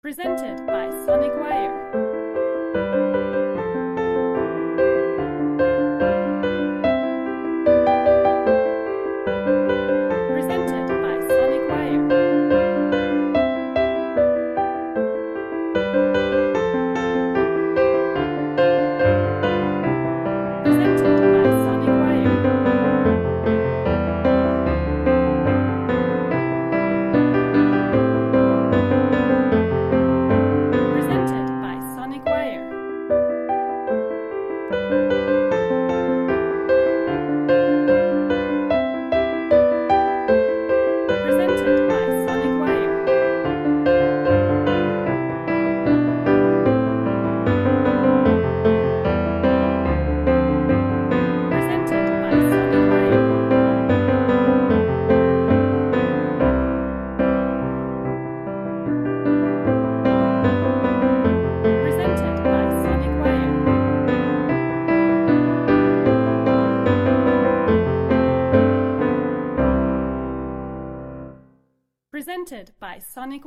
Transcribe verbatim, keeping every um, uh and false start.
Presented by Sonic Wire. Presented by Sonic Wire. Presented by Sonic Wire. Presented by Sonic Wire. Presented by Sonic Wire. Presented by Sonic Wire. Presented by Sonic Wire. Presented by Sonic